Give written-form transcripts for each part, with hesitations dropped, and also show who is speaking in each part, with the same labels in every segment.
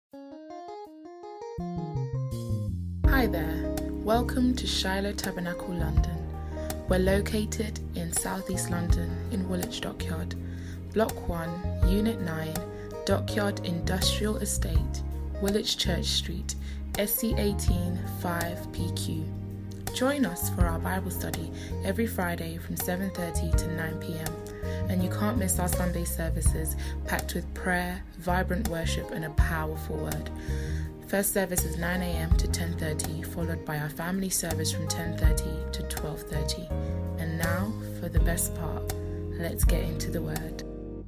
Speaker 1: Hi there, welcome to Shiloh Tabernacle London. We're located in Southeast London in Woolwich Dockyard, Block 1, Unit 9, Dockyard Industrial Estate, Woolwich Church Street, SC18 5PQ. Join us for our Bible study every Friday from 7:30 to 9 p.m. And you can't miss our Sunday services packed with prayer, vibrant worship and a powerful word. First service is 9 a.m. to 10:30, followed by our family service from 10:30 to 12:30. And now, for the best part, let's get into the word.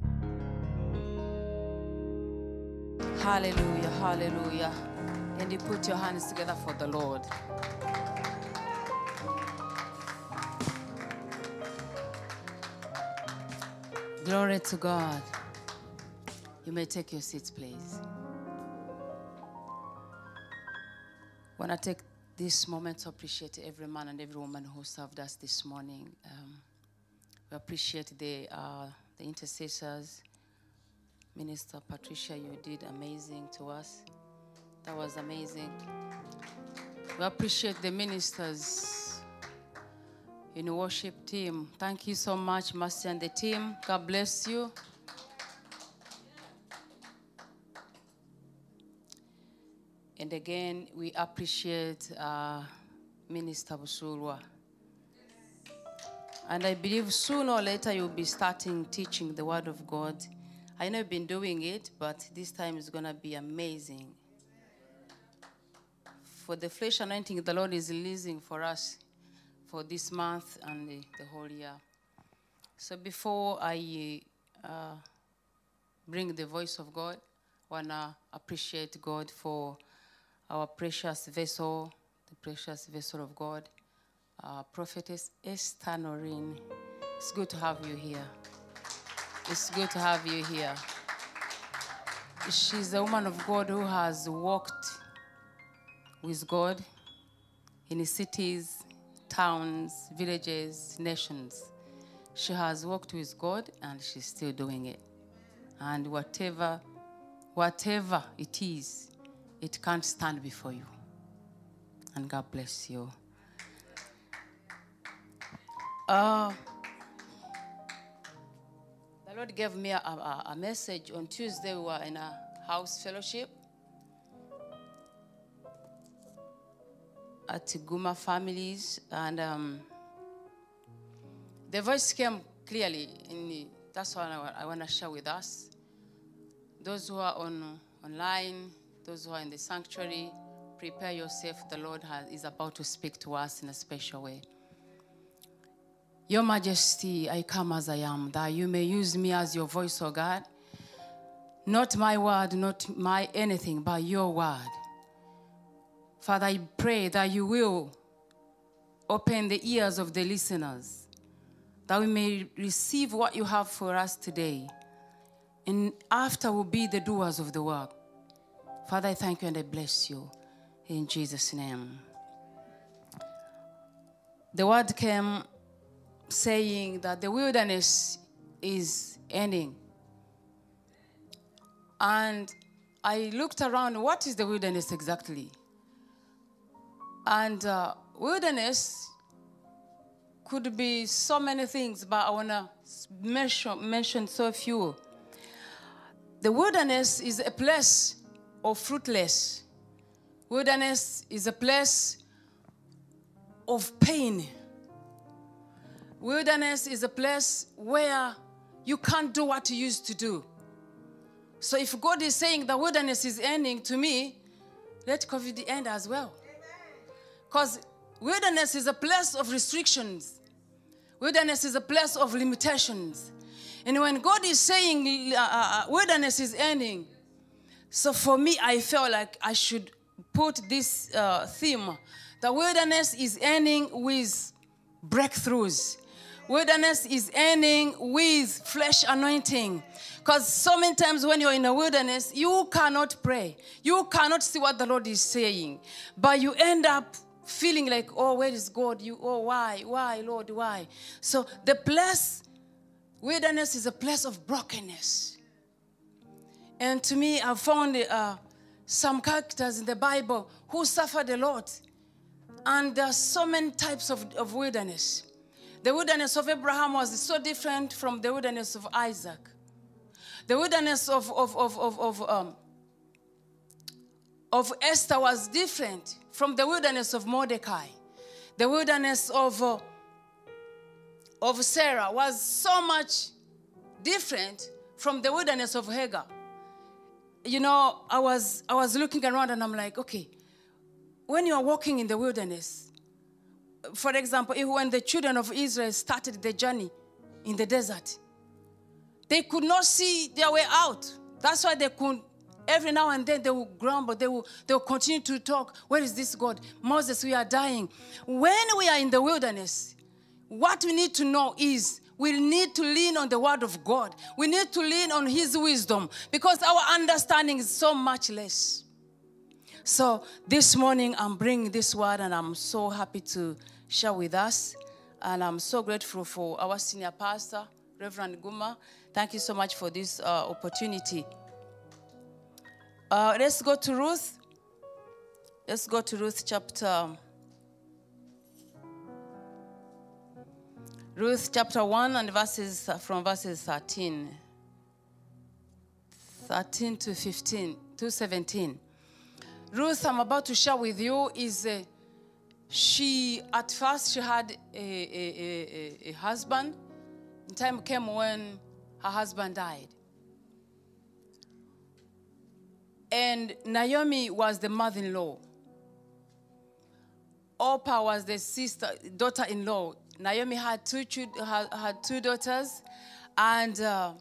Speaker 2: Hallelujah, hallelujah. And you put your hands together for the Lord. Glory to God. You may take your seats, please. I want to take this moment to appreciate every man and every woman who served us this morning. We appreciate the intercessors. Minister Patricia, you did amazing to us. That was amazing. We appreciate the ministers in the worship team. Thank you so much, Mercy and the team. God bless you. And again, we appreciate Minister Busurwa. And I believe sooner or later you'll be starting teaching the Word of God. I know you've been doing it, but this time is going to be amazing. For the fresh anointing the Lord is releasing for us for this month and the whole year. So before I bring the voice of God, I want to appreciate God for our precious vessel, the precious vessel of God, Prophetess Esther Noreen. It's good to have you here. It's good to have you here. She's a woman of God who has walked with God in cities, towns, villages, nations. She has walked with God and she's still doing it. And whatever it is, it can't stand before you. And God bless you. The Lord gave me a message on Tuesday. We were in a house fellowship at Guma Families. And the voice came clearly. That's what I want to share with us. Those who are online, those who are in the sanctuary, prepare yourself. The Lord is about to speak to us in a special way. Your Majesty, I come as I am, that you may use me as your voice, O God. Not my word, not my anything, but your word. Father, I pray that you will open the ears of the listeners, that we may receive what you have for us today. And after we'll be the doers of the work. Father, I thank you and I bless you. In Jesus' name. The word came saying that the wilderness is ending. And I looked around, what is the wilderness exactly? And wilderness could be so many things, but I want to mention so few. The wilderness is a place of fruitless. Wilderness is a place of pain. Wilderness is a place where you can't do what you used to do. So if God is saying the wilderness is ending, to me, let COVID end as well. Because wilderness is a place of restrictions. Wilderness is a place of limitations. And when God is saying wilderness is ending, so for me, I felt like I should put this theme. The wilderness is ending with breakthroughs. Wilderness is ending with flesh anointing. Because so many times when you're in a wilderness, you cannot pray. You cannot see what the Lord is saying. But you end up feeling like, oh, where is God? Why, Lord, why? So the place, wilderness is a place of brokenness. And to me, I found some characters in the Bible who suffered a lot. And there are so many types of wilderness. The wilderness of Abraham was so different from the wilderness of Isaac. The wilderness of Esther was different from the wilderness of Mordecai. The wilderness of Sarah was so much different from the wilderness of Hagar. You know, I was looking around and I'm like, okay, when you are walking in the wilderness, for example, when the children of Israel started the journey in the desert, they could not see their way out. That's why they could, every now and then they will grumble, they will continue to talk, where is this God? Moses, we are dying. When we are in the wilderness, what we need to know is we need to lean on the word of God. We need to lean on his wisdom because our understanding is so much less. So this morning I'm bringing this word and I'm so happy to share with us. And I'm so grateful for our senior pastor, Reverend Guma. Thank you so much for this opportunity. Let's go to Ruth. Let's go to Ruth chapter 1 and from verses 13 to 15 to 17. Ruth, I'm about to share with you, is at first she had a husband. The time came when her husband died. And Naomi was the mother-in-law. Orpah was the daughter-in-law. Naomi had two daughters, and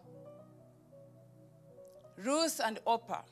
Speaker 2: Ruth and Orpah.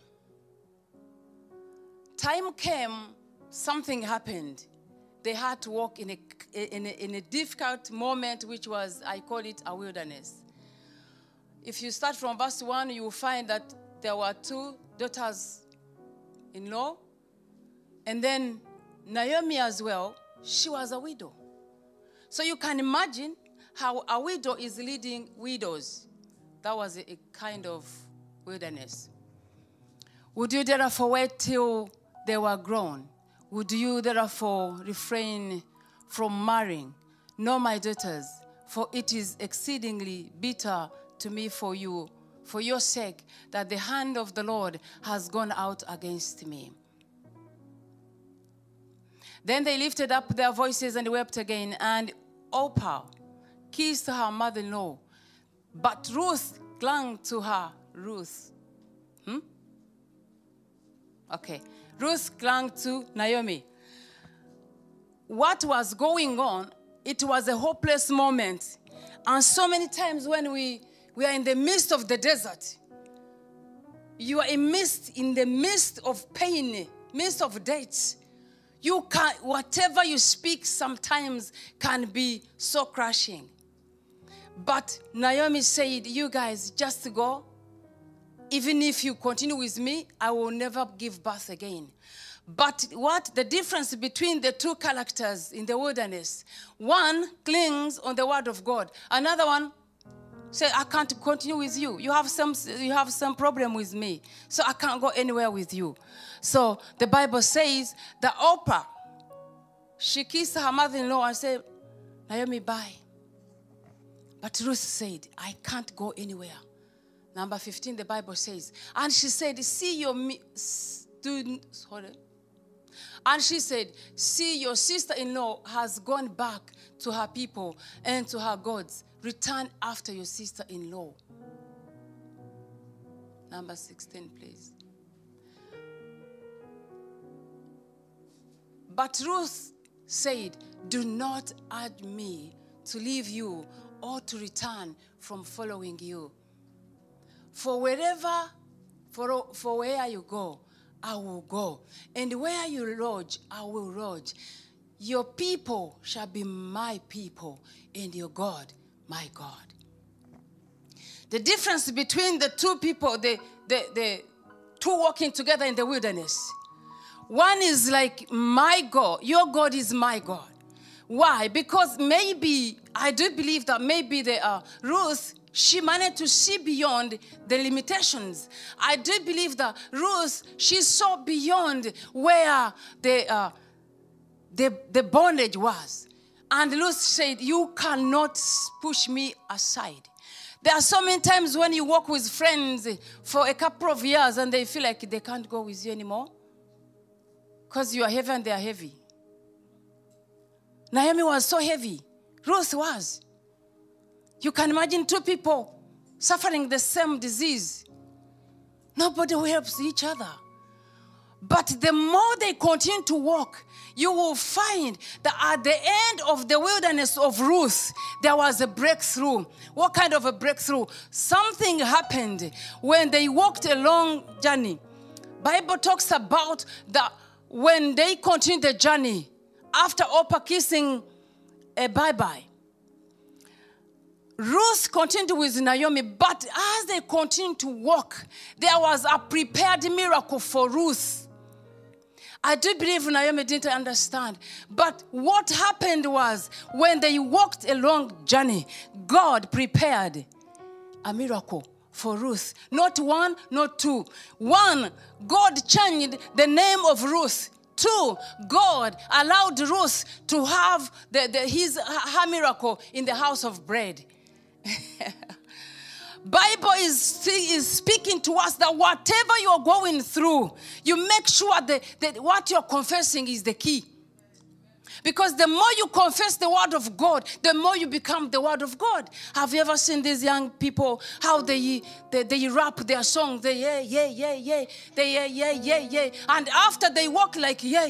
Speaker 2: Time came, something happened. They had to walk in a difficult moment, which was, I call it a wilderness. If you start from verse 1, you will find that there were two daughters-in-law, and then Naomi as well, she was a widow. So you can imagine how a widow is leading widows. That was a kind of wilderness. Would you therefore wait till they were grown? Would you therefore refrain from marrying? No, my daughters, for it is exceedingly bitter to me for your sake, that the hand of the Lord has gone out against me. Then they lifted up their voices and wept again, and Orpah kissed her mother-in-law, but Ruth clung to her. Ruth clung to Naomi. What was going on, it was a hopeless moment. And so many times when we are in the midst of the desert, you are in the midst of pain, midst of death. Whatever you speak sometimes can be so crushing. But Naomi said, you guys just go. Even if you continue with me, I will never give birth again. But what the difference between the two characters in the wilderness? One clings on the word of God. Another one says, I can't continue with you. You have some problem with me, so I can't go anywhere with you. So the Bible says that Orpah, she kissed her mother-in-law and said, Naomi, bye. But Ruth said, I can't go anywhere. Number 15, the Bible says, and she said, see your sister-in-law has gone back to her people and to her gods. Return after your sister-in-law. Number 16, please. But Ruth said, do not urge me to leave you or to return from following you. For where you go, I will go. And where you lodge, I will lodge. Your people shall be my people, and your God, my God. The difference between the two people, the two walking together in the wilderness. One is like, my God, your God is my God. Why? Because maybe, I do believe that maybe Ruth, she managed to see beyond the limitations. I do believe that Ruth, she saw beyond where the bondage was. And Ruth said, you cannot push me aside. There are so many times when you walk with friends for a couple of years and they feel like they can't go with you anymore because you are heavy and they are heavy. Naomi was so heavy. Ruth was. You can imagine two people suffering the same disease. Nobody helps each other. But the more they continue to walk, you will find that at the end of the wilderness of Ruth, there was a breakthrough. What kind of a breakthrough? Something happened when they walked a long journey. Bible talks about that when they continued the journey, after Orpah kissing a bye-bye, Ruth continued with Naomi, but as they continued to walk, there was a prepared miracle for Ruth. I do believe Naomi didn't understand. But what happened was, when they walked a long journey, God prepared a miracle for Ruth. Not one, not two. One, God changed the name of Ruth. Two, God allowed Ruth to have her miracle in the house of bread. Bible is speaking to us that whatever you're going through, you make sure that what you're confessing is the key. Because the more you confess the word of God, the more you become the word of God. Have you ever seen these young people, how they rap their songs? They yeah. They yeah. And after they walk like yeah.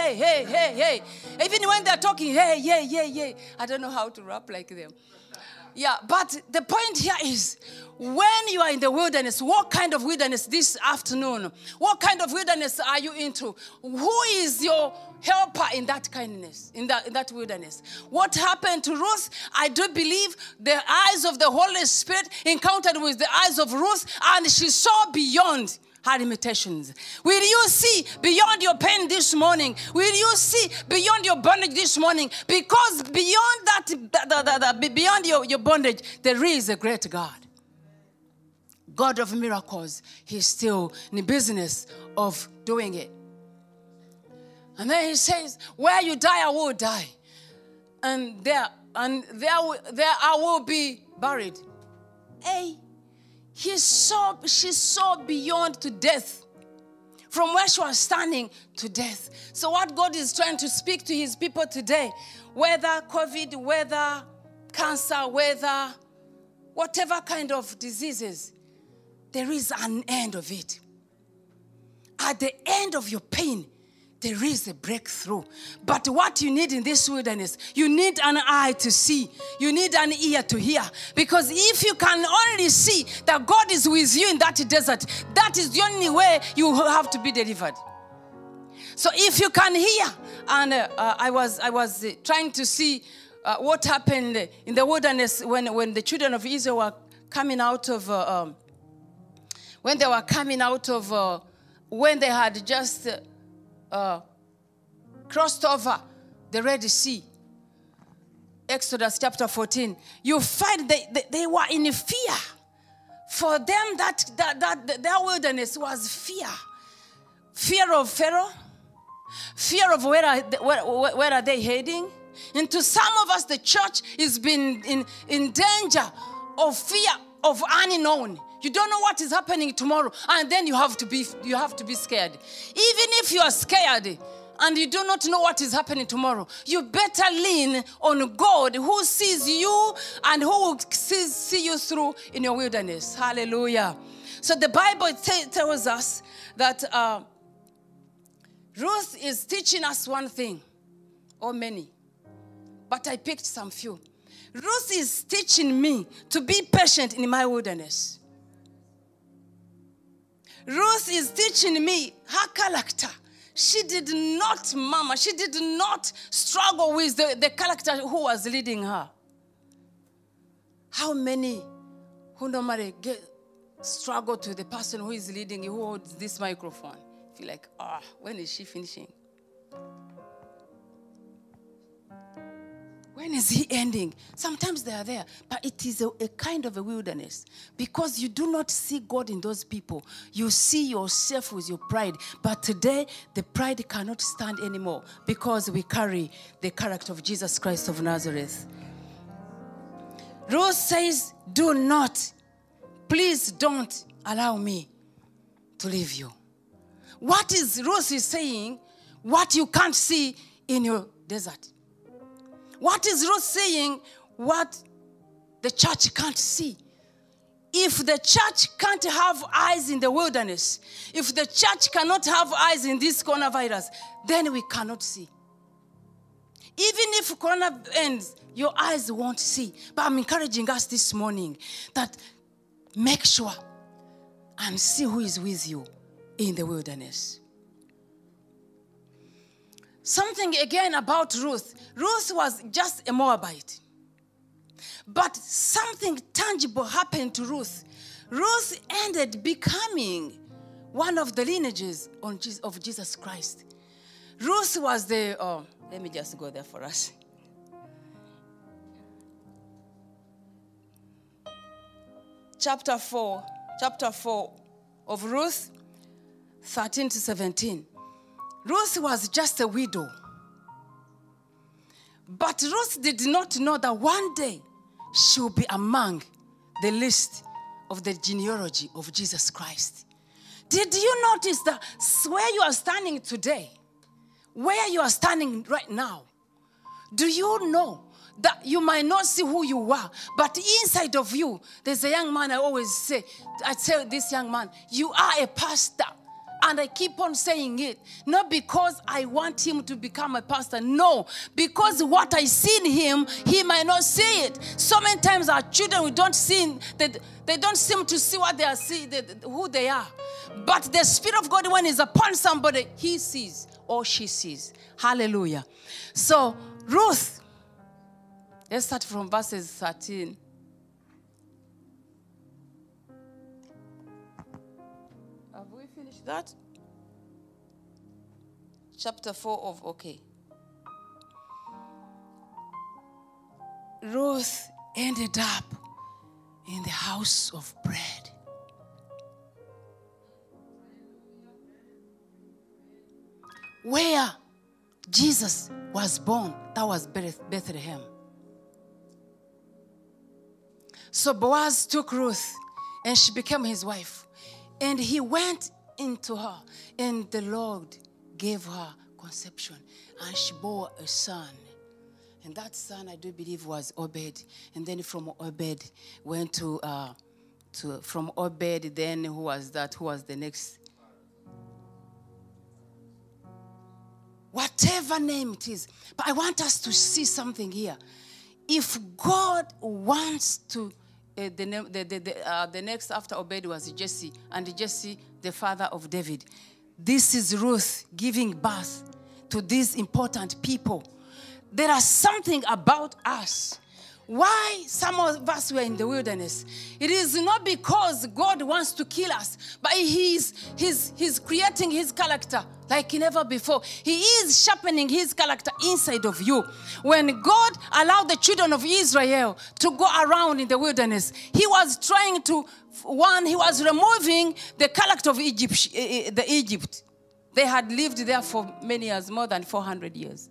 Speaker 2: Even when they're talking, yeah. I don't know how to rap like them. Yeah, but the point here is, when you are in the wilderness, what kind of wilderness this afternoon? What kind of wilderness are you into? Who is your helper in that kindness, in that wilderness? What happened to Ruth? I do believe the eyes of the Holy Spirit encountered with the eyes of Ruth, and she saw beyond her limitations. Will you see beyond your pain this morning? Will you see beyond your bondage this morning? Because beyond that, beyond your bondage, there is a great God. God of miracles. He's still in the business of doing it. And then he says, where you die, I will die. And there I will be buried. Hey. She saw beyond to death. From where she was standing to death. So what God is trying to speak to his people today, whether COVID, whether cancer, whether whatever kind of diseases, there is an end of it. At the end of your pain, there is a breakthrough. But what you need in this wilderness, you need an eye to see. You need an ear to hear. Because if you can only see that God is with you in that desert, that is the only way you have to be delivered. So if you can hear, and I was trying to see what happened in the wilderness when the children of Israel were coming out of, when they had just crossed over the Red Sea. Exodus chapter 14. You find they were in fear. For them, that their wilderness was fear. Fear of Pharaoh. Fear of where are they heading. And to some of us, the church has been in danger of fear of unknown. You don't know what is happening tomorrow, and then you have to be scared. Even if you are scared and you do not know what is happening tomorrow, you better lean on God who sees you and who will see you through in your wilderness. Hallelujah. So the Bible tells us that Ruth is teaching us one thing, or many, but I picked some few. Ruth is teaching me to be patient in my wilderness. Ruth is teaching me her character. She did not struggle with the character who was leading her. How many who normally struggle to the person who is leading you, who holds this microphone? Feel like, when is she finishing? When is he ending? Sometimes they are there, but it is a kind of a wilderness because you do not see God in those people. You see yourself with your pride. But today, the pride cannot stand anymore because we carry the character of Jesus Christ of Nazareth. Ruth says, do not, please don't allow me to leave you. What is Ruth is saying? What you can't see in your desert. What is Ruth saying? What the church can't see. If the church can't have eyes in the wilderness, if the church cannot have eyes in this coronavirus, then we cannot see. Even if corona ends, your eyes won't see. But I'm encouraging us this morning that make sure and see who is with you in the wilderness. Something again about Ruth. Ruth was just a Moabite. But something tangible happened to Ruth. Ruth ended becoming one of the lineages of Jesus Christ. Ruth was let me just go there for us. Chapter 4 of Ruth, 13 to 17. Ruth was just a widow. But Ruth did not know that one day she will be among the list of the genealogy of Jesus Christ. Did you notice that where you are standing today, where you are standing right now, do you know that you might not see who you are, but inside of you, there's a young man I tell this young man, you are a pastor. And I keep on saying it, not because I want him to become a pastor. No, because what I see in him, he might not see it. So many times our children, we don't see that they don't seem to see what they are seeing, who they are. But the Spirit of God, when it's upon somebody, he sees or she sees. Hallelujah. So Ruth, let's start from verses 13. That chapter 4 of Ruth ended up in the house of bread. Where Jesus was born, that was Bethlehem. So Boaz took Ruth and she became his wife. And he went into her, and the Lord gave her conception, and she bore a son. And that son, I do believe, was Obed. And then from Obed went from Obed, then who was that? Who was the next? Whatever name it is. But I want us to see something here. If God wants to, the next after Obed was Jesse, and Jesse, the father of David. This is Ruth giving birth to these important people. There is something about us. Why some of us were in the wilderness? It is not because God wants to kill us, but He's creating His character like never before. He is sharpening His character inside of you. When God allowed the children of Israel to go around in the wilderness, He was trying to, He was removing the character of Egypt. They had lived there for many years, more than 400 years.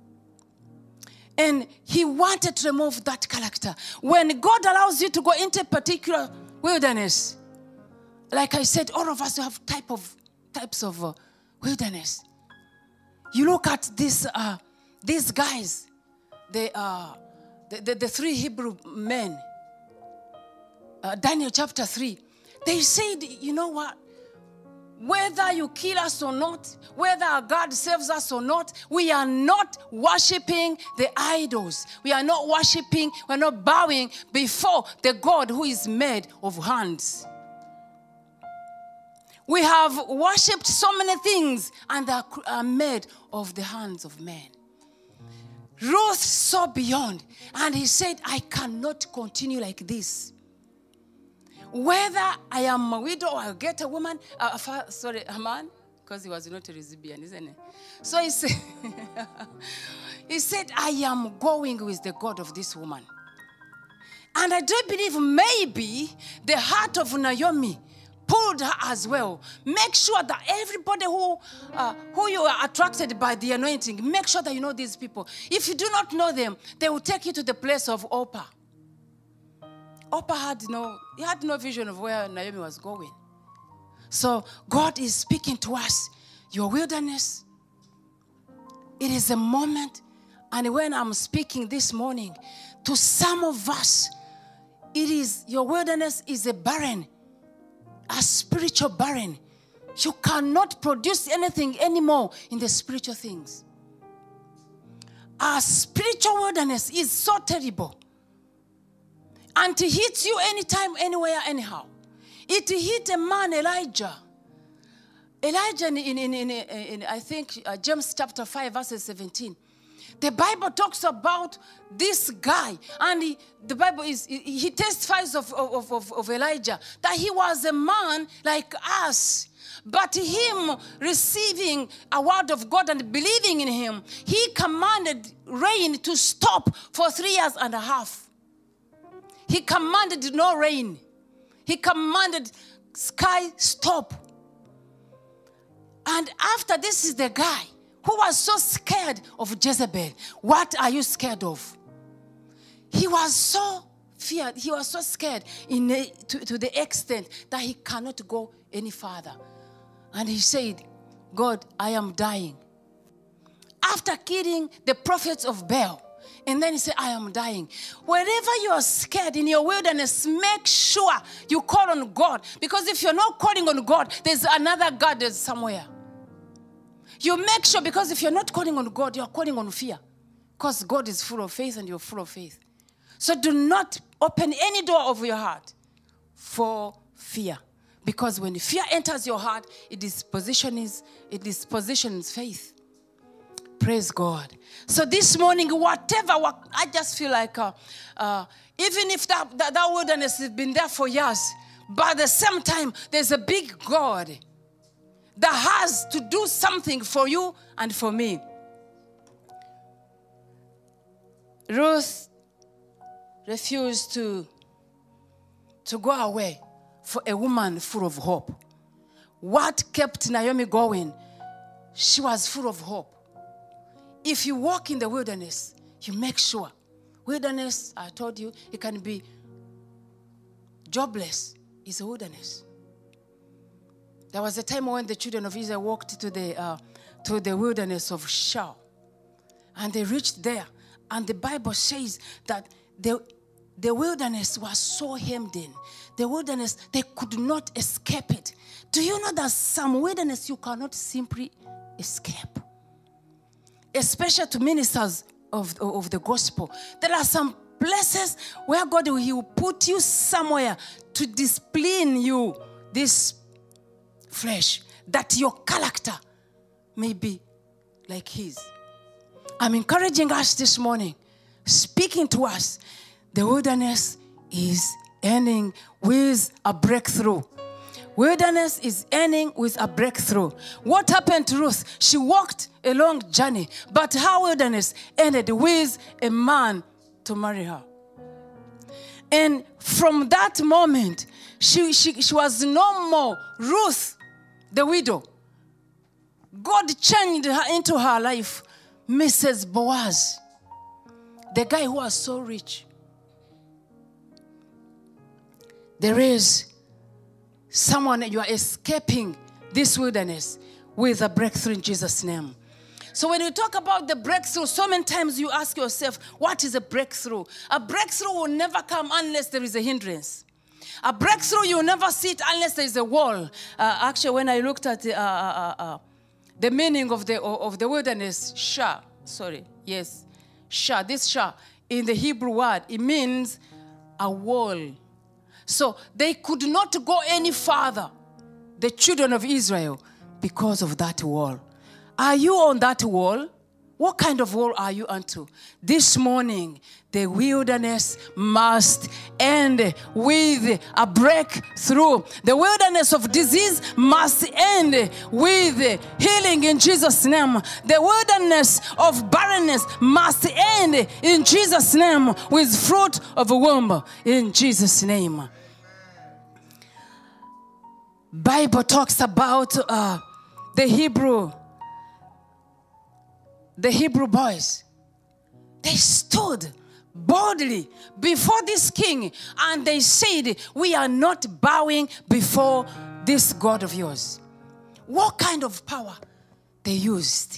Speaker 2: And He wanted to remove that character. When God allows you to go into a particular wilderness, like I said, all of us have types of wilderness. You look at these guys, the three Hebrew men, Daniel chapter 3. They said, you know what? Whether you kill us or not, whether our God saves us or not, we are not worshiping the idols. We are not worshiping, we're not bowing before the God who is made of hands. We have worshipped so many things and they are made of the hands of men. Ruth saw beyond and he said, I cannot continue like this. Whether I am a widow or I get a woman, a man, because he was not a lesbian, isn't it? So he said, he said, I am going with the God of this woman. And I do believe maybe the heart of Naomi pulled her as well. Make sure that everybody who you are attracted by the anointing, make sure that you know these people. If you do not know them, they will take you to the place of Orpah. Orpah had no vision of where Naomi was going. So God is speaking to us. Your wilderness, it is a moment. And when I'm speaking this morning, to some of us, it is, your wilderness is a barren, a spiritual barren. You cannot produce anything anymore in the spiritual things. Our spiritual wilderness is so terrible. And it hits you anytime, anywhere, anyhow. It hit a man, Elijah. Elijah in I think, James chapter 5, verses 17. The Bible talks about this guy, and the Bible he testifies of Elijah that he was a man like us. But him receiving a word of God and believing in him, he commanded rain to stop for 3 years and a half. He commanded no rain. He commanded sky stop. And after this is the guy who was so scared of Jezebel. What are you scared of? He was so feared. He was so scared to the extent that he cannot go any further. And he said, God, I am dying. After killing the prophets of Baal, and then he said, I am dying. Wherever you are scared in your wilderness, make sure you call on God. Because if you're not calling on God, there's another God that's somewhere. You make sure, because if you're not calling on God, you're calling on fear. Because God is full of faith and you're full of faith. So do not open any door of your heart for fear. Because when fear enters your heart, it dispositions faith. Praise God. So this morning, I just feel like, even if that wilderness has been there for years, but at the same time, there's a big God that has to do something for you and for me. Ruth refused to go away for a woman full of hope. What kept Naomi going? She was full of hope. If you walk in the wilderness, you make sure. Wilderness, I told you, it can be jobless. It's a wilderness. There was a time when the children of Israel walked to the wilderness of Shur. And they reached there. And the Bible says that the wilderness was so hemmed in. The wilderness, they could not escape it. Do you know that some wilderness you cannot simply escape? Especially to ministers of the gospel. There are some places where God will put you somewhere to discipline you, this flesh, that your character may be like his. I'm encouraging us this morning, speaking to us, the wilderness is ending with a breakthrough. Wilderness is ending with a breakthrough. What happened to Ruth? She walked a long journey, but her wilderness ended with a man to marry her. And from that moment, she was no more Ruth, the widow. God changed her into her life, Mrs. Boaz, the guy who was so rich. There is someone, you are escaping this wilderness with a breakthrough in Jesus' name. So when you talk about the breakthrough, so many times you ask yourself, what is a breakthrough? A breakthrough will never come unless there is a hindrance. A breakthrough, you will never see it unless there is a wall. Actually, when I looked at the meaning of the wilderness, Shur, this Shur, in the Hebrew word, it means a wall. So they could not go any further, the children of Israel, because of that wall. Are you on that wall? What kind of war are you unto? This morning, the wilderness must end with a breakthrough. The wilderness of disease must end with healing in Jesus' name. The wilderness of barrenness must end in Jesus' name with fruit of a womb in Jesus' name. Bible talks about the Hebrew boys. They stood boldly before this king and they said, we are not bowing before this God of yours. What kind of power they used?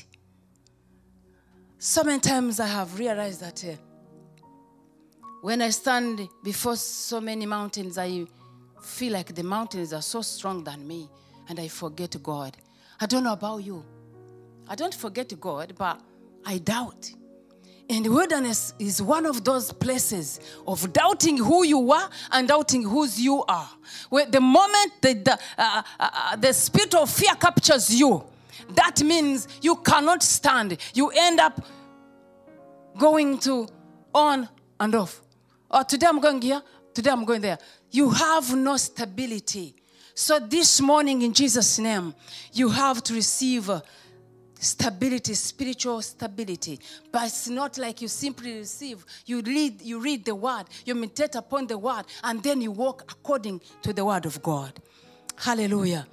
Speaker 2: So many times I have realized that when I stand before so many mountains, I feel like the mountains are so strong than me and I forget God. I don't know about you. I don't forget God, but I doubt. And the wilderness is one of those places of doubting who you are and doubting whose you are. Where the moment the spirit of fear captures you, that means you cannot stand. You end up going to on and off. Or today I'm going here, today I'm going there. You have no stability. So this morning in Jesus' name, you have to receive stability, spiritual stability. But it's not like you simply receive. You read the word, you meditate upon the word, and then you walk according to the word of God. Hallelujah.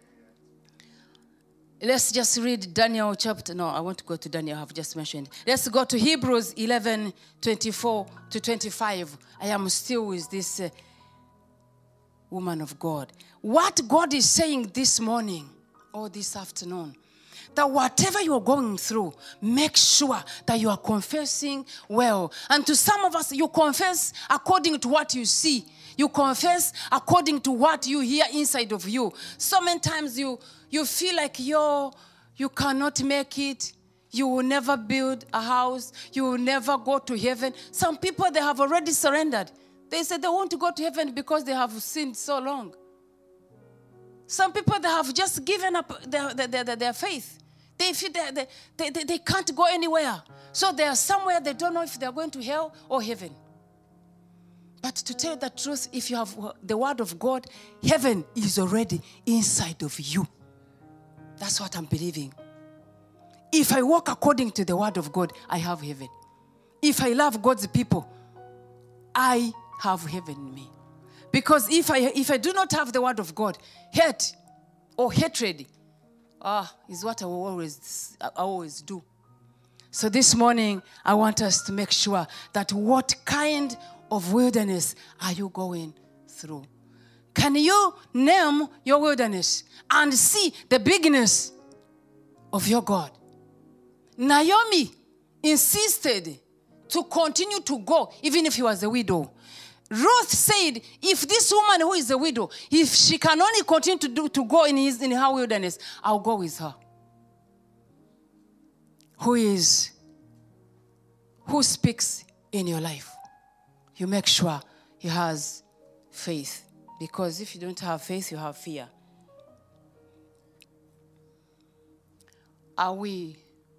Speaker 2: Let's just read Daniel chapter. No, I want to go to Daniel, I have just mentioned. Let's go to Hebrews 11, 24 to 25. I am still with this woman of God. What God is saying this morning or this afternoon, that whatever you are going through, make sure that you are confessing well. And to some of us, you confess according to what you see. You confess according to what you hear inside of you. So many times you feel like you cannot make it. You will never build a house. You will never go to heaven. Some people, they have already surrendered. They said they want to go to heaven because they have sinned so long. Some people, they have just given up their faith. They feel they can't go anywhere. So they are somewhere, they don't know if they are going to hell or heaven. But to tell you the truth, if you have the word of God, heaven is already inside of you. That's what I'm believing. If I walk according to the word of God, I have heaven. If I love God's people, I have heaven in me. Because if I do not have the word of God, hate or hatred is what I always do. So this morning, I want us to make sure that what kind of wilderness are you going through? Can you name your wilderness and see the bigness of your God? Naomi insisted to continue to go even if he was a widow. Ruth said, if this woman who is a widow, if she can only continue to go in her wilderness, I'll go with her. Who speaks in your life? You make sure he has faith. Because if you don't have faith, you have fear. Are we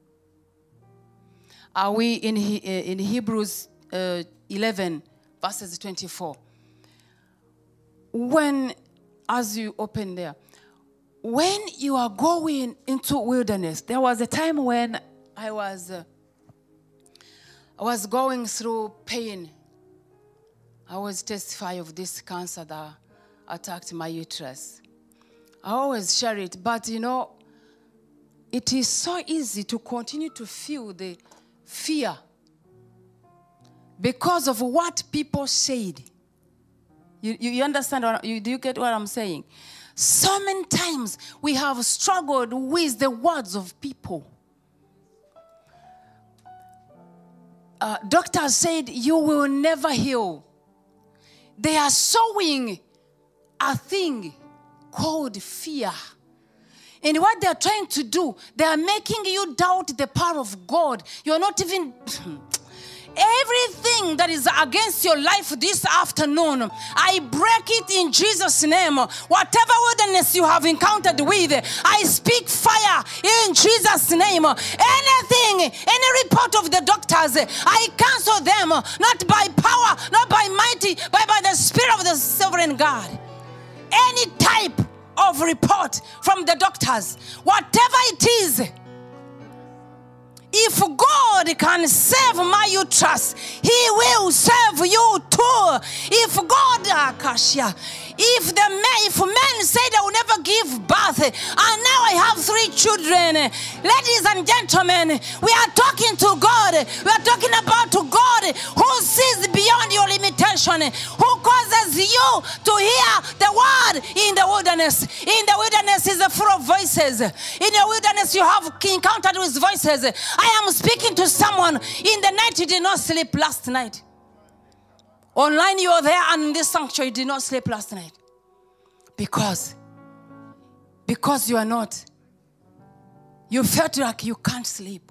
Speaker 2: in Hebrews 11, verses 24? As you open there, when you are going into wilderness, there was a time when I was going through pain. I always testify of this cancer that attacked my uterus. I always share it, but it is so easy to continue to feel the fear because of what people said. You understand? Do you get what I'm saying? So many times we have struggled with the words of people. Doctors said you will never heal. They are sowing a thing called fear. And what they are trying to do, they are making you doubt the power of God. You're not even... Everything that is against your life this afternoon, I break it in Jesus' name. Whatever wilderness you have encountered with, I speak fire in Jesus' name. Anything, any report of the doctors, I cancel them, not by power, not by mighty, but by the Spirit of the sovereign God. Any type of report from the doctors, whatever it is, if God can save my uterus, He will save you too. If God, Akashia, if men say they will never give birth, and now I have 3 children, ladies and gentlemen, we are talking to God. We are talking about to God who sees beyond your limitation, who causes you to hear the word in the wilderness. In the wilderness is full of voices. In the wilderness you have encountered with voices. I am speaking to someone in the night you did not sleep last night. Online you are there, and in this sanctuary you did not sleep last night. Because you are not. You felt like you can't sleep.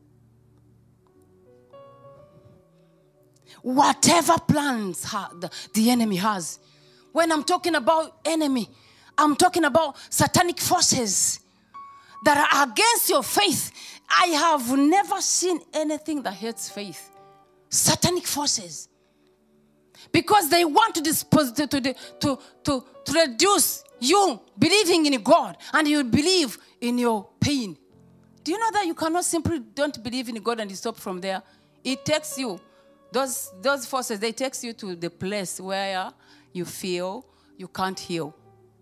Speaker 2: Whatever plans the enemy has. When I'm talking about enemy, I'm talking about satanic forces that are against your faith. I have never seen anything that hates faith. Satanic forces. Because they want to reduce you believing in God, and you believe in your pain. Do you know that you cannot simply don't believe in God and you stop from there? It takes you, those forces, they take you to the place where you feel you can't heal.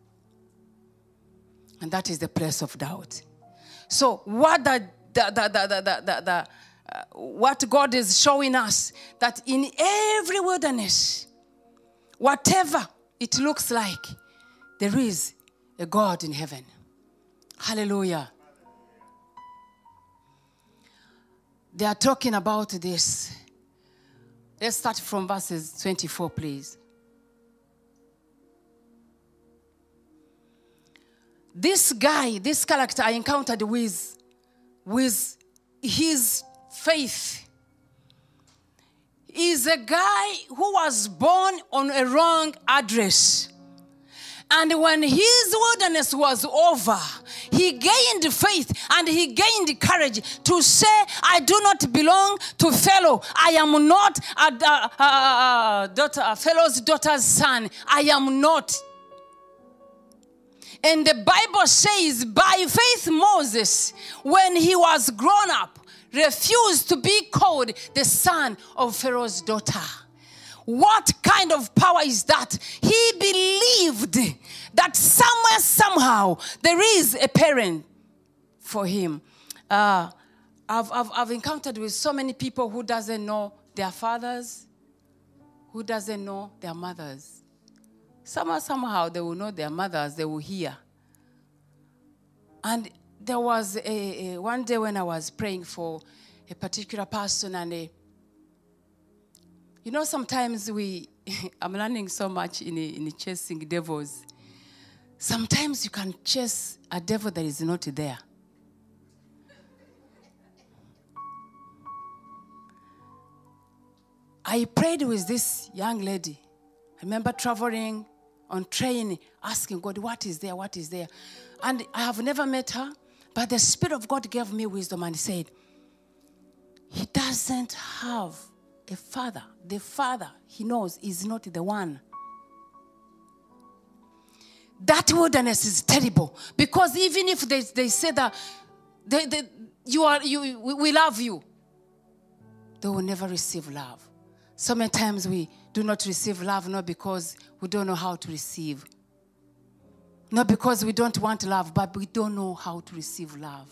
Speaker 2: And that is the place of doubt. So what what God is showing us, that in every wilderness, whatever it looks like, there is a God in heaven. Hallelujah. They are talking about this. Let's start from verses 24, please. This guy, this character I encountered with his faith is a guy who was born on a wrong address. And when his wilderness was over, he gained faith and he gained courage to say, I do not belong to fellow. I am not a fellow's daughter's son. I am not. And the Bible says, by faith Moses, when he was grown up, refused to be called the son of Pharaoh's daughter. What kind of power is that? He believed that somewhere, somehow, there is a parent for him. I've encountered with so many people who doesn't know their fathers, who doesn't know their mothers. Somehow they will know their mothers, they will hear. And there was one day when I was praying for a particular person, and sometimes I'm learning so much in chasing devils. Sometimes you can chase a devil that is not there. I prayed with this young lady. I remember traveling on train, asking God, what is there, what is there? And I have never met her, but the Spirit of God gave me wisdom and said, he doesn't have a father. The father he knows is not the one. That wilderness is terrible, because even if they say that we love you, they will never receive love. So many times we do not receive love, not because we don't know how to receive. Not because we don't want love, but we don't know how to receive love.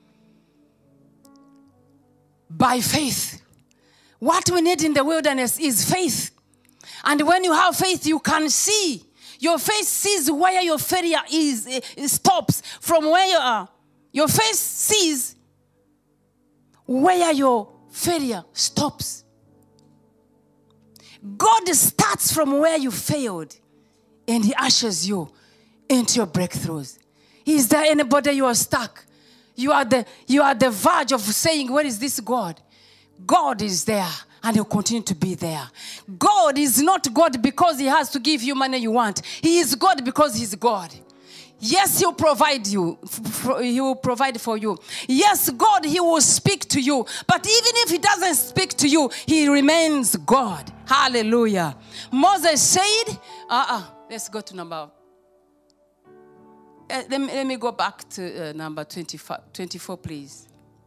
Speaker 2: By faith. What we need in the wilderness is faith. And when you have faith, you can see. Your faith sees where your failure is. It stops from where you are. Your faith sees where your failure stops. God starts from where you failed, and he ushers you into your breakthroughs. Is there anybody you are stuck? You are the verge of saying, where is this God? God is there and he'll continue to be there. God is not God because he has to give you money you want. He is God because he's God. Yes, he'll provide you. He will provide for you. Yes, God, he will speak to you. But even if he doesn't speak to you, he remains God. Hallelujah. Moses said, let's go to number. Let me go back to number 24, please.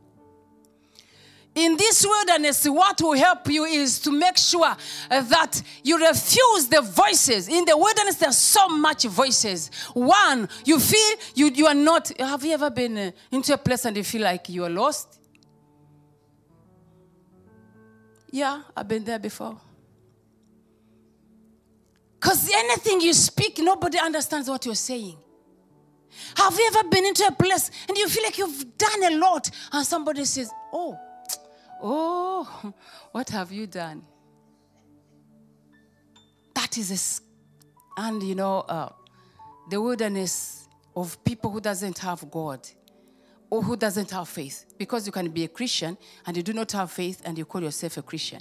Speaker 2: In this wilderness, what will help you is to make sure that you refuse the voices. In the wilderness, there's so much voices. One, you feel you are not. Have you ever been into a place and you feel like you are lost? Yeah, I've been there before. Because anything you speak, nobody understands what you're saying. Have you ever been into a place and you feel like you've done a lot and somebody says, oh, what have you done? That is the wilderness of people who doesn't have God or who doesn't have faith. Because you can be a Christian and you do not have faith and you call yourself a Christian.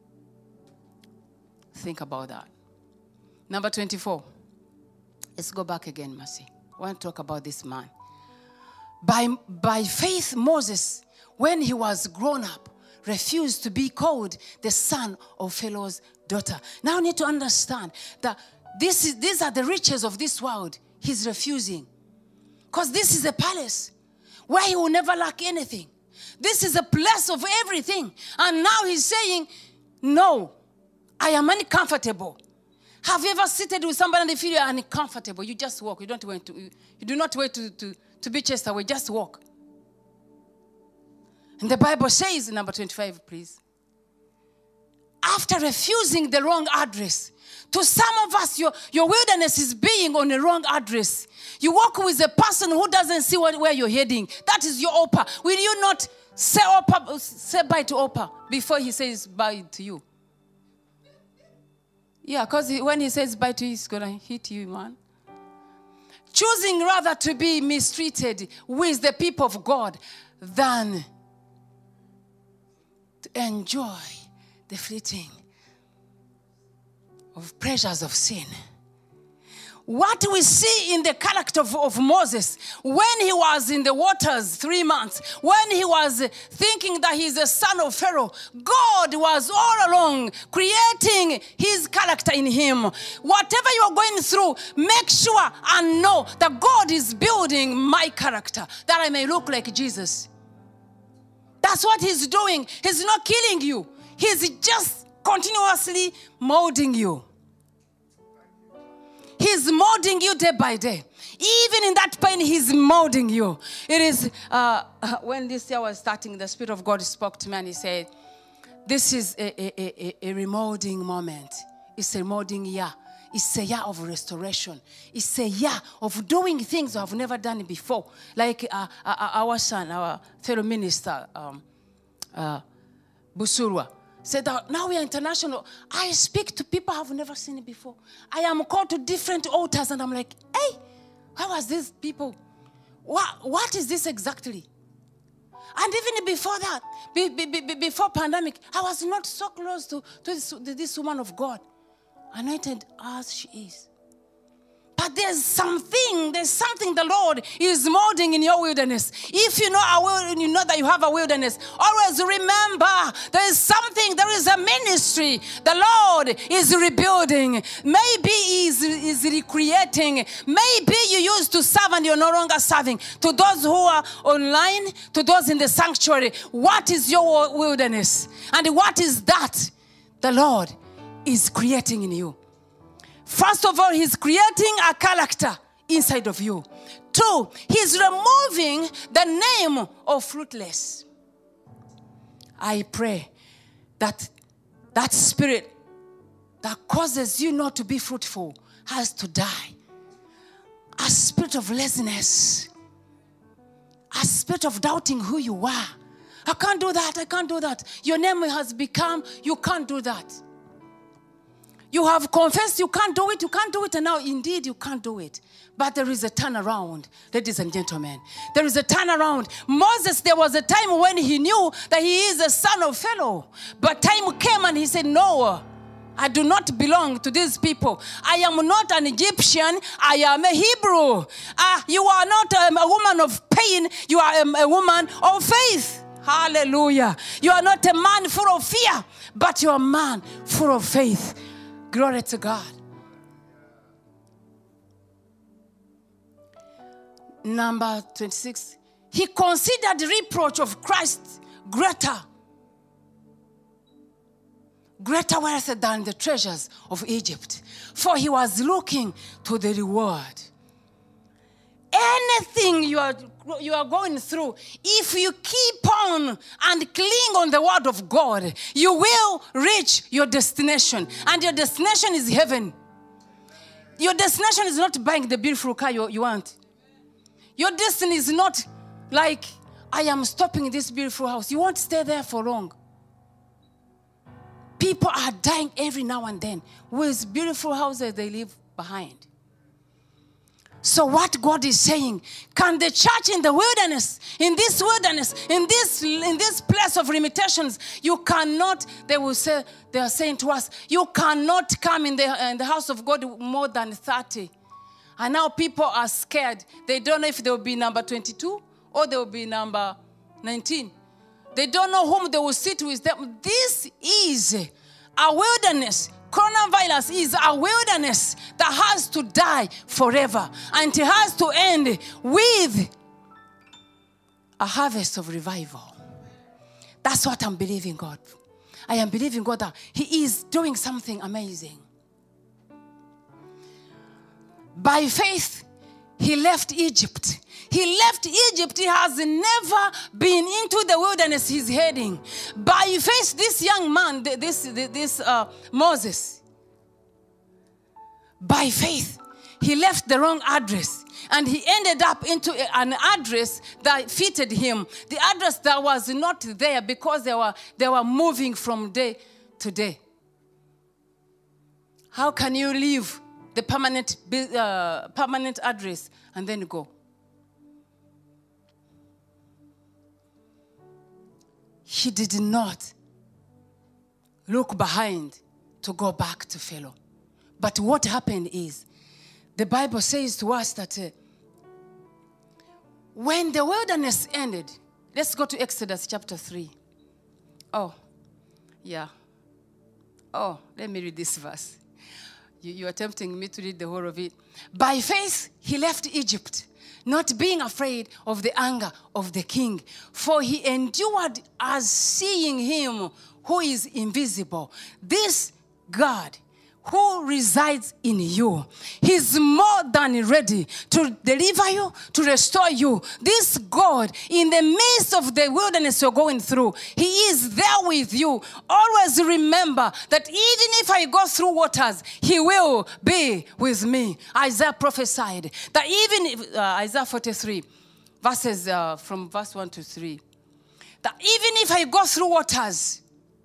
Speaker 2: Think about that. Number 24. Let's go back again, Mercy. I want to talk about this man. By faith, Moses, when he was grown up, refused to be called the son of Pharaoh's daughter. Now you need to understand that these are the riches of this world. He's refusing. Because this is a palace where he will never lack anything. This is a place of everything. And now he's saying, no, I am uncomfortable. Have you ever seated with somebody and they feel you're uncomfortable? You just walk. You do not wait to be chased away. Just walk. And the Bible says, number 25, please. After refusing the wrong address, to some of us, your wilderness is being on the wrong address. You walk with a person who doesn't see where you're heading. That is your Opa. Will you not say bye to Opa before he says bye to you? Yeah, because when he says bye to you, he's going to hit you, man. Choosing rather to be mistreated with the people of God than to enjoy the fleeting of pleasures of sin. What we see in the character of Moses, when he was in the waters 3 months, when he was thinking that he's the son of Pharaoh, God was all along creating his character in him. Whatever you are going through, make sure and know that God is building my character, that I may look like Jesus. That's what he's doing. He's not killing you. He's just continuously molding you. He's molding you day by day. Even in that pain, he's molding you. It is, when this year was starting, the Spirit of God spoke to me and he said, this is a remolding moment. It's a remolding year. It's a year of restoration. It's a year of doing things I've never done before. Like our son, our fellow minister, Busurwa, said that now we are international. I speak to people I've never seen before. I am called to different altars and I'm like, hey, how was these people? What is this exactly? And even before that, before pandemic, I was not so close to this woman of God, anointed as she is. But there's something the Lord is molding in your wilderness. If you know that you have a wilderness, always remember there is a ministry the Lord is rebuilding. Maybe is recreating. Maybe you used to serve and you're no longer serving. To those who are online, to those in the sanctuary, what is your wilderness? And what is that the Lord is creating in you? First of all, he's creating a character inside of you. 2, he's removing the name of fruitless. I pray that spirit that causes you not to be fruitful has to die. A spirit of laziness. A spirit of doubting who you are. I can't do that. Your name has become, you can't do that. You have confessed you can't do it, and now indeed you can't do it. But there is a turnaround, ladies and gentlemen. There is a turnaround. Moses, there was a time when he knew that he is a son of Pharaoh. But time came and he said, no, I do not belong to these people. I am not an Egyptian. I am a Hebrew. You are not a woman of pain. You are a woman of faith. Hallelujah. You are not a man full of fear, but you are a man full of faith. Glory to God. Number 26. He considered the reproach of Christ greater wealth than the treasures of Egypt, for he was looking to the reward. Anything you are going through, if you keep on and cling on the word of God, you will reach your destination. And your destination is heaven. Your destination is not buying the beautiful car you want. Your destiny is not like, I am stopping in this beautiful house. You won't stay there for long. People are dying every now and then with beautiful houses they leave behind. So what God is saying, can the church in the wilderness, in this place of limitations, you cannot, they are saying to us, you cannot come in the house of God more than 30. And now people are scared. They don't know if they will be number 22 or they will be number 19. They don't know whom they will sit with them. This is a wilderness. Coronavirus is a wilderness that has to die forever. And it has to end with a harvest of revival. That's what I'm believing God. I am believing God that He is doing something amazing. By faith, he left Egypt. He left Egypt. He has never been into the wilderness he's heading. By faith, this young man, Moses, by faith, he left the wrong address. And he ended up into an address that fitted him. The address that was not there because they were moving from day to day. How can you leave the permanent address and then go? He did not look behind to go back to Pharaoh. But what happened is, the Bible says to us that when the wilderness ended, let's go to Exodus chapter 3. Oh, yeah. Oh, let me read this verse. You are tempting me to read the whole of it. By faith, he left Egypt, not being afraid of the anger of the king, for he endured as seeing him who is invisible. This God who resides in you, he's more than ready to deliver you, to restore you. This God, in the midst of the wilderness you're going through, he is there with you. Always remember that even if I go through waters, he will be with me. Isaiah prophesied that even if, Isaiah 43, verses from verse 1 to 3, that even if I go through waters,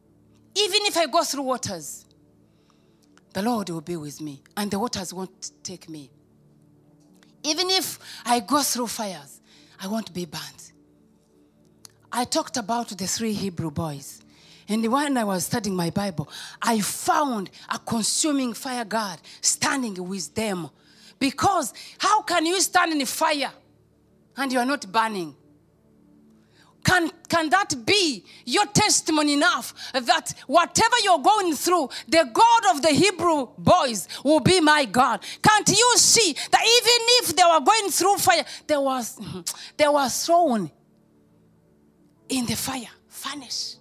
Speaker 2: the Lord will be with me, and the waters won't take me. Even if I go through fires, I won't be burnt. I talked about the 3 Hebrew boys. And when I was studying my Bible, I found a consuming fire God standing with them. Because how can you stand in fire and you are not burning? Can that be your testimony enough that whatever you're going through, the God of the Hebrew boys will be my God? Can't you see that even if they were going through fire, they were thrown in the fire, furnace?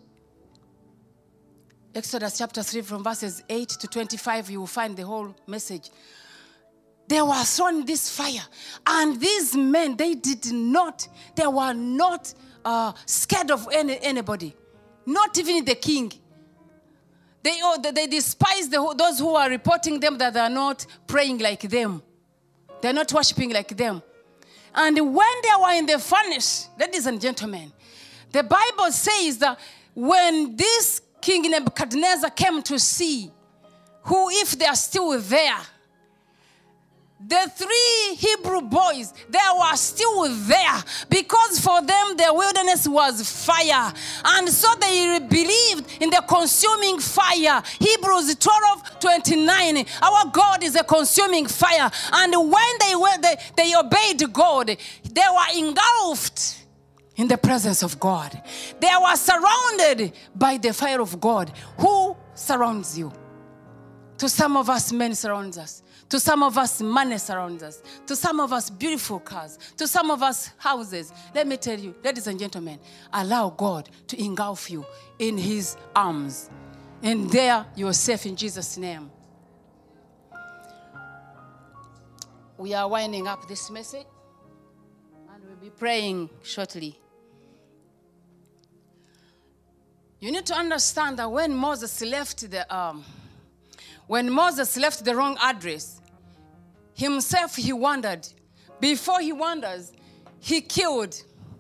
Speaker 2: Exodus chapter 3 from verses 8 to 25, you will find the whole message. They were thrown in this fire. And these men, they were not scared of anybody, not even the king. They despise those who are reporting them that they are not praying like them. They're not worshiping like them. And when they were in the furnace, ladies and gentlemen, the Bible says that when this King Nebuchadnezzar came to see who, if they are still there, the 3 Hebrew boys, they were still there because for them the wilderness was fire. And so they believed in the consuming fire. Hebrews 12:29. Our God is a consuming fire. And when they obeyed God, they were engulfed in the presence of God. They were surrounded by the fire of God. Who surrounds you? To some of us, men surrounds us. To some of us, money surrounds us. To some of us, beautiful cars. To some of us, houses. Let me tell you, ladies and gentlemen, allow God to engulf you in his arms. And there you are safe in Jesus' name. We are winding up this message. And we'll be praying shortly. You need to understand that when Moses left the wrong address, himself he wandered. Before he wanders, he killed.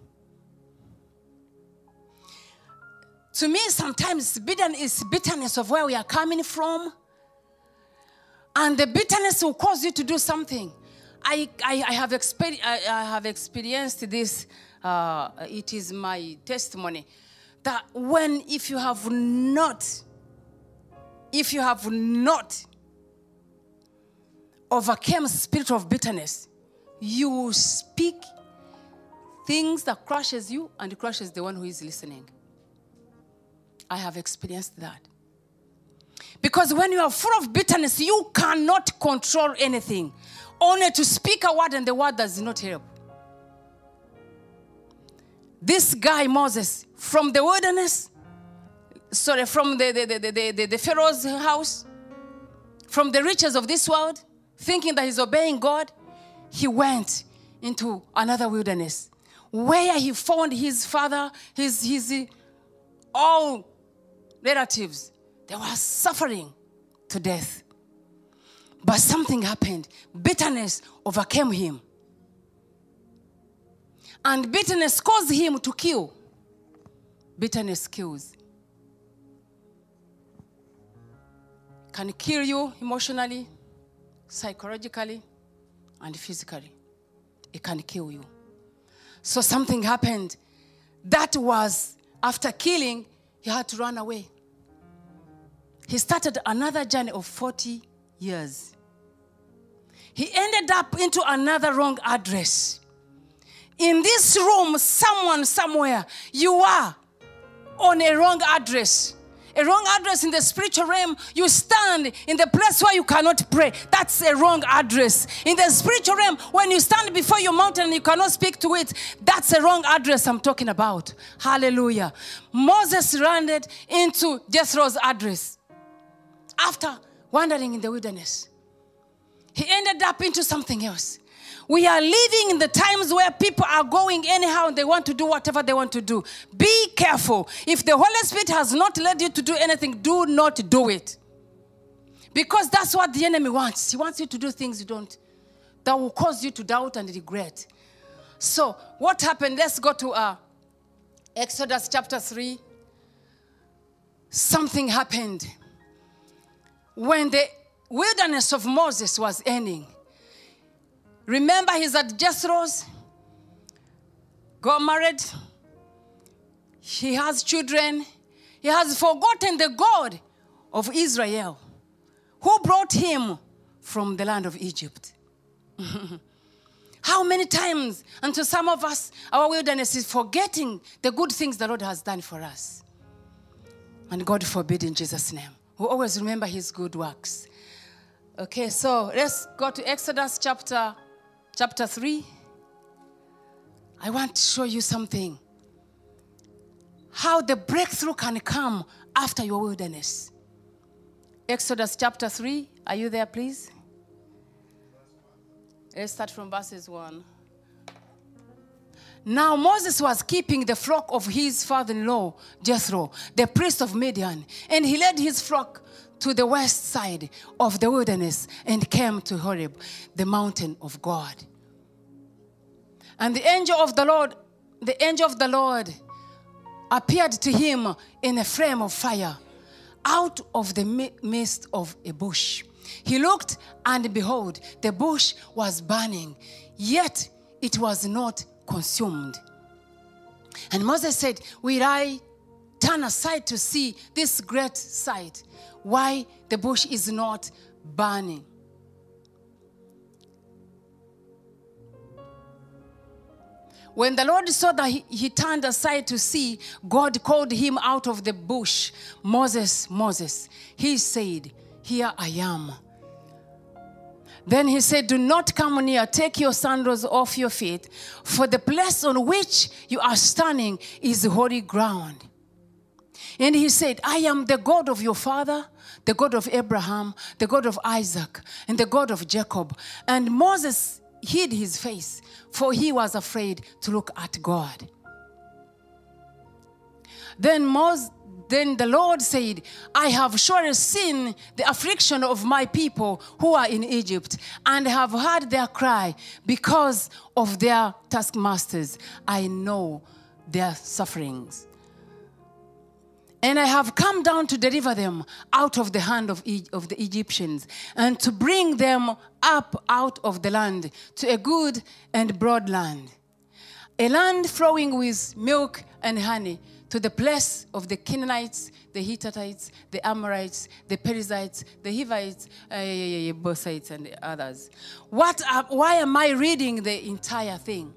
Speaker 2: To me, sometimes bitterness of where we are coming from. And the bitterness will cause you to do something. I have experienced this. It is my testimony. That if you have not overcome spirit of bitterness, you will speak things that crushes you and crushes the one who is listening. I have experienced that. Because when you are full of bitterness, you cannot control anything. Only to speak a word and the word does not help. This guy, Moses, from the wilderness, from the Pharaoh's house, from the riches of this world, thinking that he's obeying God, he went into another wilderness where he found his father, his all relatives. They were suffering to death. But something happened. Bitterness overcame him. And bitterness caused him to kill. Bitterness kills. Can kill you emotionally, psychologically, and physically. It can kill you. So something happened. That was, after killing, he had to run away. He started another journey of 40 years. He ended up into another wrong address. In this room, someone, somewhere, you are on a wrong address. A wrong address in the spiritual realm. You stand in the place where you cannot pray. That's a wrong address. In the spiritual realm, when you stand before your mountain and you cannot speak to it, that's a wrong address I'm talking about. Hallelujah. Moses landed into Jethro's address after wandering in the wilderness. He ended up into something else. We are living in the times where people are going anyhow and they want to do whatever they want to do. Be careful. If the Holy Spirit has not led you to do anything, do not do it. Because that's what the enemy wants. He wants you to do things that will cause you to doubt and regret. So, what happened? Let's go to Exodus chapter 3. Something happened. When the wilderness of Moses was ending, remember, he's at Jethro's, got married, he has children. He has forgotten the God of Israel, who brought him from the land of Egypt. How many times, and to some of us, our wilderness is forgetting the good things the Lord has done for us. And God forbid in Jesus' name. We always remember his good works. Okay, so let's go to Exodus chapter 3. I want to show you something. How the breakthrough can come after your wilderness. Exodus chapter 3. Are you there, please? Let's start from verses 1. Now Moses was keeping the flock of his father-in-law, Jethro, the priest of Midian, and he led his flock to the west side of the wilderness and came to Horeb, the mountain of God. And the angel of the Lord appeared to him in a flame of fire out of the midst of a bush. He looked, and behold, the bush was burning, yet it was not consumed. And Moses said, will I turn aside to see this great sight, why the bush is not burning? When the Lord saw that he turned aside to see, God called him out of the bush. Moses, Moses. He said, here I am. Then he said, do not come near. Take your sandals off your feet, for the place on which you are standing is holy ground. And he said, I am the God of your father, the God of Abraham, the God of Isaac, and the God of Jacob. And Moses hid his face, for he was afraid to look at God. Then the Lord said, I have surely seen the affliction of my people who are in Egypt, and have heard their cry because of their taskmasters. I know their sufferings. And I have come down to deliver them out of the hand of the Egyptians, and to bring them up out of the land to a good and broad land, a land flowing with milk and honey, to the place of the Canaanites, the Hittites, the Amorites, the Perizzites, the Hivites, Jebusites, and the others. Why am I reading the entire thing?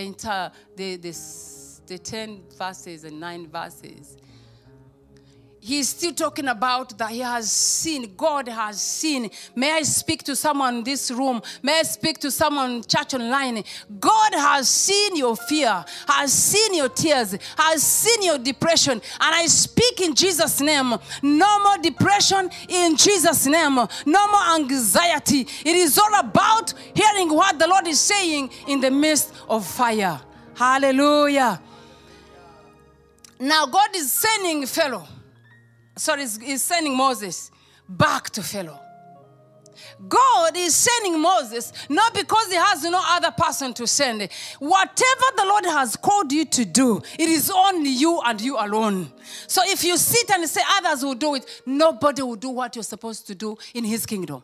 Speaker 2: The 10 verses and 9 verses. He's still talking about that he has seen, God has seen. May I speak to someone in this room? May I speak to someone church online? God has seen your fear, has seen your tears, has seen your depression. And I speak in Jesus' name, no more depression in Jesus' name, no more anxiety. It is all about hearing what the Lord is saying in the midst of fire. Hallelujah. Now God is sending he's sending Moses back to Pharaoh. God is sending Moses not because he has no other person to send. Whatever the Lord has called you to do, it is only you and you alone. So if you sit and say others will do it, nobody will do what you're supposed to do in his kingdom.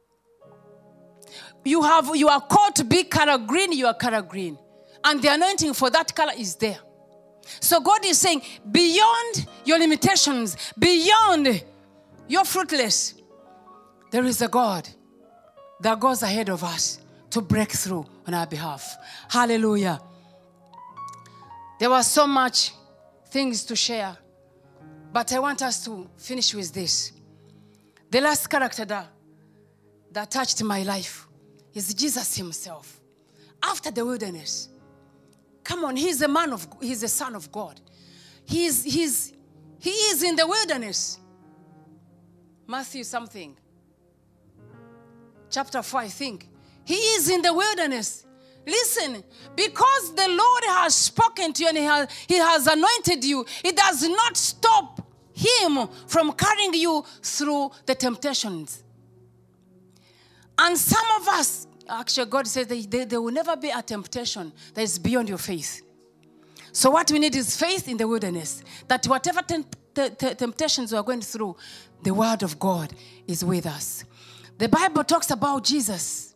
Speaker 2: You are called to be color green, you are color green. And the anointing for that color is there. So God is saying, beyond your limitations, beyond your fruitless, there is a God that goes ahead of us to break through on our behalf. Hallelujah. There was so much things to share, but I want us to finish with this. The last character that touched my life is Jesus himself. After the wilderness, come on, he's a son of God. He is in the wilderness. Matthew something. Chapter 4, I think. He is in the wilderness. Listen, because the Lord has spoken to you and he has anointed you, it does not stop him from carrying you through the temptations. And some of us, actually, God says that there will never be a temptation that is beyond your faith. So what we need is faith in the wilderness. That whatever temptations we are going through, the word of God is with us. The Bible talks about Jesus.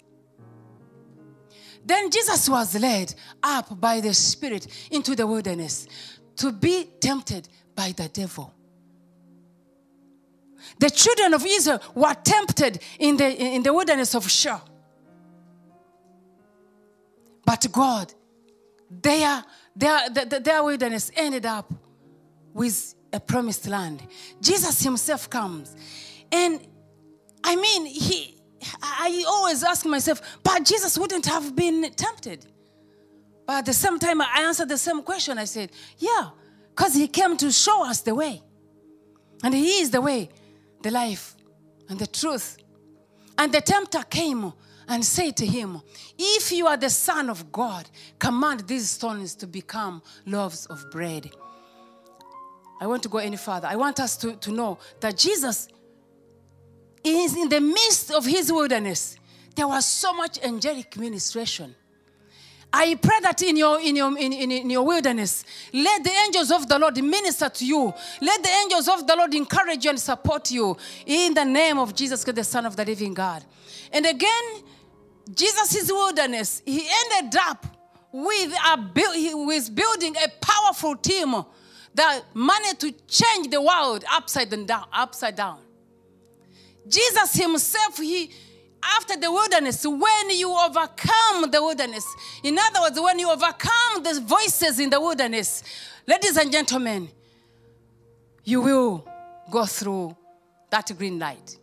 Speaker 2: Then Jesus was led up by the Spirit into the wilderness to be tempted by the devil. The children of Israel were tempted in the wilderness of Shur. But God, their wilderness ended up with a promised land. Jesus himself comes. And I mean, I always ask myself, but Jesus wouldn't have been tempted. But at the same time, I answered the same question. I said, yeah, because he came to show us the way. And he is the way, the life, and the truth. And the tempter came and said to him, if you are the Son of God, command these stones to become loaves of bread. I want to go any further. I want us to know that Jesus is in the midst of his wilderness. There was so much angelic ministration. I pray that in your wilderness, let the angels of the Lord minister to you. Let the angels of the Lord encourage you and support you in the name of Jesus Christ, the Son of the living God. And again, Jesus' wilderness, he ended up with building a powerful team that managed to change the world upside down. Jesus himself, after the wilderness, when you overcome the wilderness, in other words, when you overcome the voices in the wilderness, ladies and gentlemen, you will go through that green light.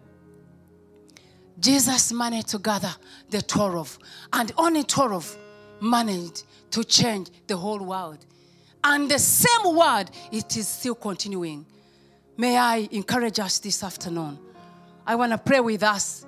Speaker 2: Jesus managed to gather the 12, and only 12 managed to change the whole world. And the same word, it is still continuing. May I encourage us this afternoon. I want to pray with us.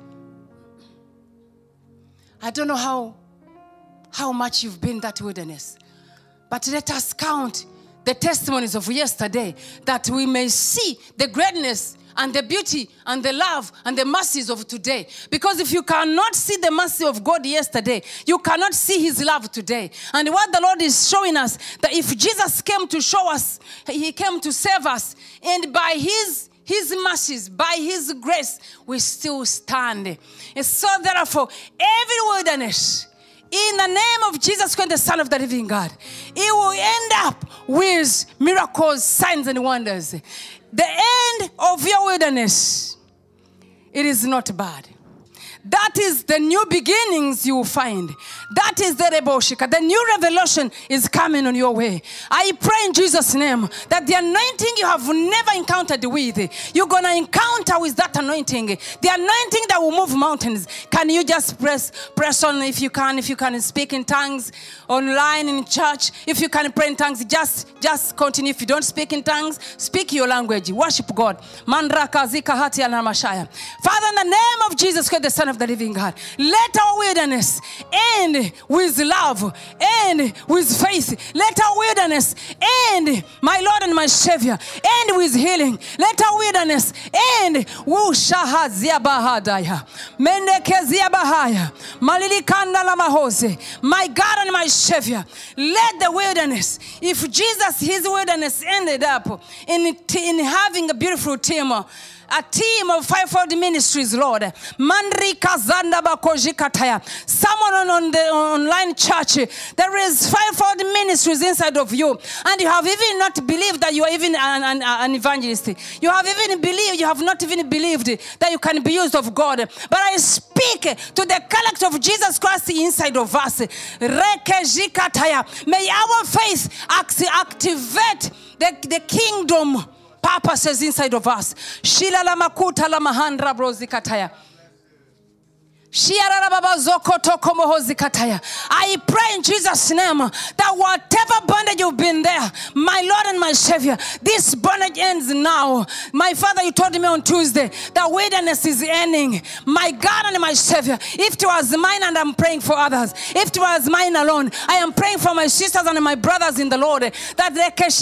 Speaker 2: I don't know how much you've been in that wilderness, but let us count the testimonies of yesterday, that we may see the greatness and the beauty and the love and the mercies of today. Because if you cannot see the mercy of God yesterday, you cannot see his love today. And what the Lord is showing us, that if Jesus came to show us, he came to save us, and by his mercies, by his grace, we still stand. And so therefore, every wilderness, in the name of Jesus Christ, the Son of the living God, it will end up with miracles, signs, and wonders. The end of your wilderness, it is not bad. That is the new beginnings you will find. That is the Reboshika. The new revelation is coming on your way. I pray in Jesus' name that the anointing you have never encountered with, you're going to encounter with that anointing. The anointing that will move mountains. Can you just press on if you can speak in tongues online in church. If you can pray in tongues, just continue. If you don't speak in tongues, speak your language. Worship God. Mandraka zika hati alamashaya. Father, in the name of Jesus Christ, the Son of the living God, let our wilderness end with love, end with faith. Let our wilderness end, my Lord and my Savior, end with healing. Let our wilderness end bahadaya mendekezia bahaya malilikanda la mahose. My God and my Savior, let the wilderness, if Jesus, his wilderness ended up in having a beautiful team, a team of fivefold ministries, Lord. Mandrika zanda bakojikataya. Someone on the online church, there is fivefold ministries inside of you, and you have even not believed that you are even an evangelist. You have not even believed that you can be used of God. But I speak to the character of Jesus Christ inside of us. Rekejikataya. May our faith activate the kingdom purposes inside of us. Shila la makuta la mahandra brozikataya. I pray in Jesus' name that whatever bondage you've been there, my Lord and my Savior, this bondage ends now. My Father, you told me on Tuesday that wilderness is ending. My God and my Savior, if it was mine and I'm praying for others, if it was mine alone, I am praying for my sisters and my brothers in the Lord, that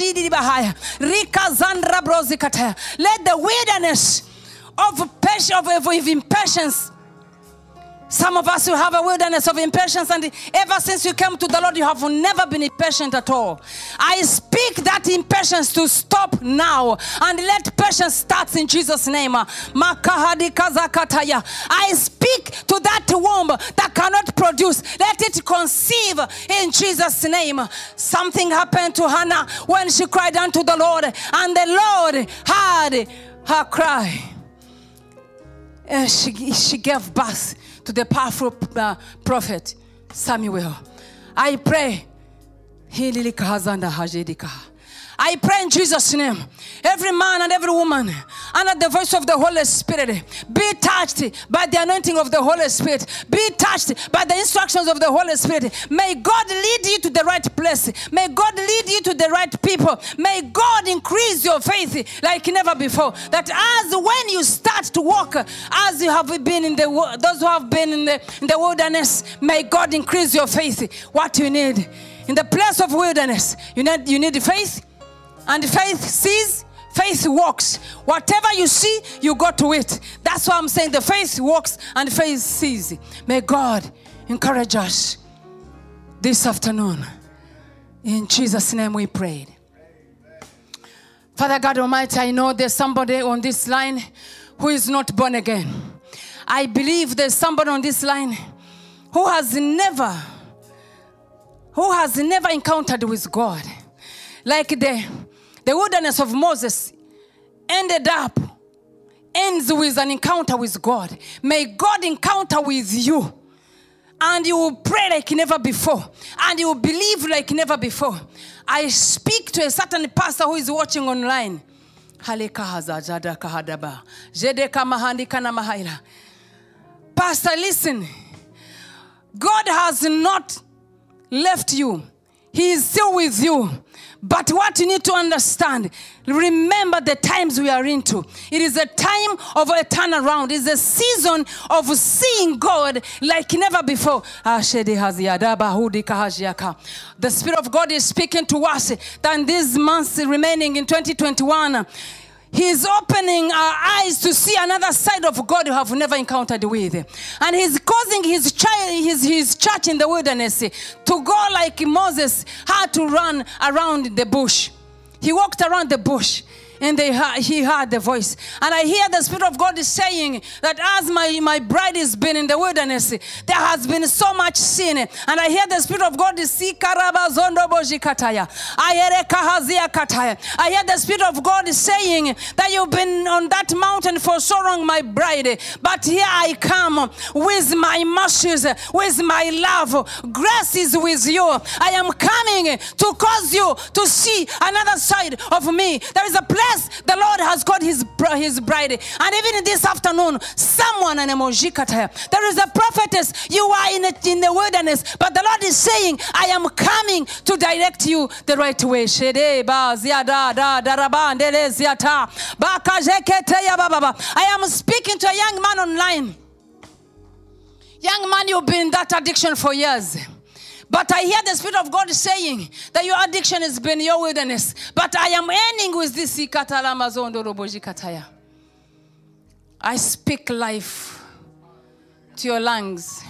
Speaker 2: let the wilderness of impatience. Some of us who have a wilderness of impatience, and ever since you came to the Lord, you have never been impatient at all. I speak that impatience to stop now, and let patience start in Jesus' name. I speak to that womb that cannot produce. Let it conceive in Jesus' name. Something happened to Hannah when she cried unto the Lord, and the Lord heard her cry. And she gave birth to the powerful prophet Samuel. I pray. I pray in Jesus' name, every man and every woman under the voice of the Holy Spirit, be touched by the anointing of the Holy Spirit. Be touched by the instructions of the Holy Spirit. May God lead you to the right place. May God lead you to the right people. May God increase your faith like never before. That as when you start to walk, as you have been in those who have been in the wilderness, may God increase your faith. What you need in the place of wilderness, you need faith. And faith sees, faith walks. Whatever you see, you go to it. That's why I'm saying the faith walks and faith sees. May God encourage us this afternoon. In Jesus' name we prayed. Father God Almighty, I know there's somebody on this line who is not born again. I believe there's somebody on this line who has never encountered with God. Like the wilderness of Moses ends with an encounter with God. May God encounter with you. And you will pray like never before. And you will believe like never before. I speak to a certain pastor who is watching online. Pastor, listen. God has not left you. He is still with you. But what you need to understand, remember the times we are into. It is a time of a turnaround. It is a season of seeing God like never before. The Spirit of God is speaking to us that in these months remaining in 2021, He is opening our eyes to see another side of God you have never encountered with. And He's causing His church in the wilderness to go like Moses had to run around the bush. He walked around the bush. And he heard the voice. And I hear the Spirit of God is saying that as my bride has been in the wilderness, there has been so much sin. And I hear the Spirit of God is I hear the Spirit of God is saying that you've been on that mountain for so long, my bride. But here I come with my mercies, with my love. Grace is with you. I am coming to cause you to see another side of me. There is a place the Lord has got his bride. And even in this afternoon, someone, there is a prophetess, you are in the wilderness, but the Lord is saying, I am coming to direct you the right way. I am speaking to a young man online. Young man, you've been in that addiction for years. But I hear the Spirit of God saying that your addiction has been your wilderness. But I am ending with this. I speak life to your lungs.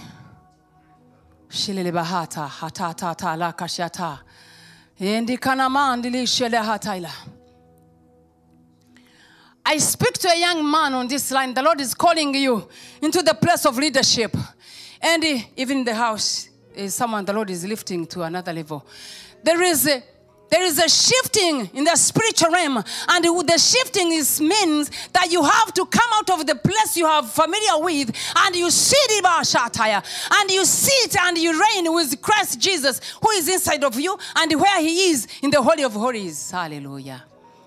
Speaker 2: I speak to a young man on this line. The Lord is calling you into the place of leadership. And even in the house, is someone the Lord is lifting to another level. There is a shifting in the spiritual realm, and the shifting means that you have to come out of the place you are familiar with, and you sit and you sit and you reign with Christ Jesus, who is inside of you, and where He is in the Holy of Holies. Hallelujah.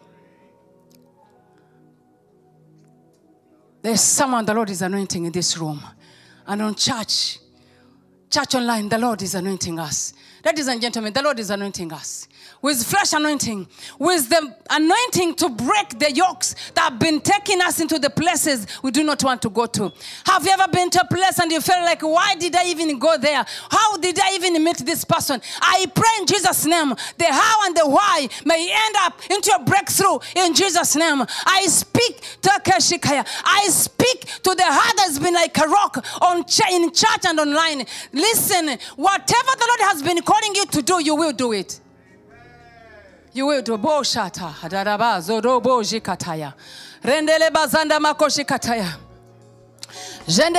Speaker 2: There's someone the Lord is anointing in this room, and on church online, the Lord is anointing us. Ladies and gentlemen, the Lord is anointing us with fresh anointing, with the anointing to break the yokes that have been taking us into the places we do not want to go to. Have you ever been to a place and you feel like, why did I even go there? How did I even meet this person? I pray in Jesus' name, the how and the why may end up into a breakthrough in Jesus' name. I speak to Keshikaya. I speak to the heart that's been like a rock in church and online. Listen, whatever the Lord has been calling you to do, you will do it. You will do. Boshata, Hadaraba, Zodobo Jikataya, Rendele Bazanda Makoshi Kataya. Spirit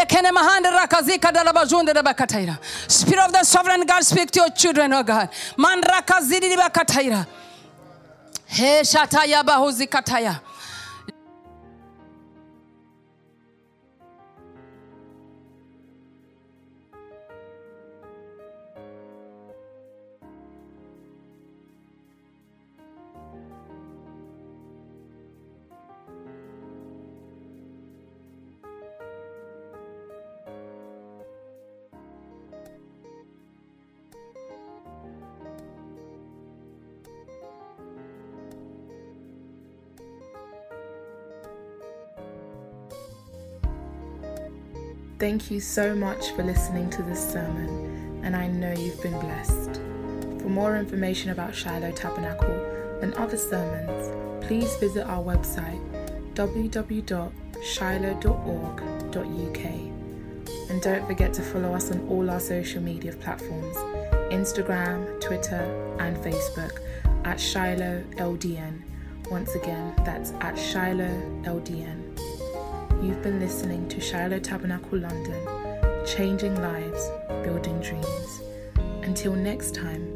Speaker 2: of the sovereign God, speak to your children, oh God. Mandraka Zidi Bakataira. He Shataya Bahuzi Kataya.
Speaker 1: Thank you so much for listening to this sermon, and I know you've been blessed. For more information about Shiloh Tabernacle and other sermons, please visit our website www.shiloh.org.uk, and don't forget to follow us on all our social media platforms, Instagram, Twitter, and Facebook at Shiloh LDN. Once again, that's at Shiloh LDN. You've been listening to Shiloh Tabernacle London, changing lives, building dreams. Until next time,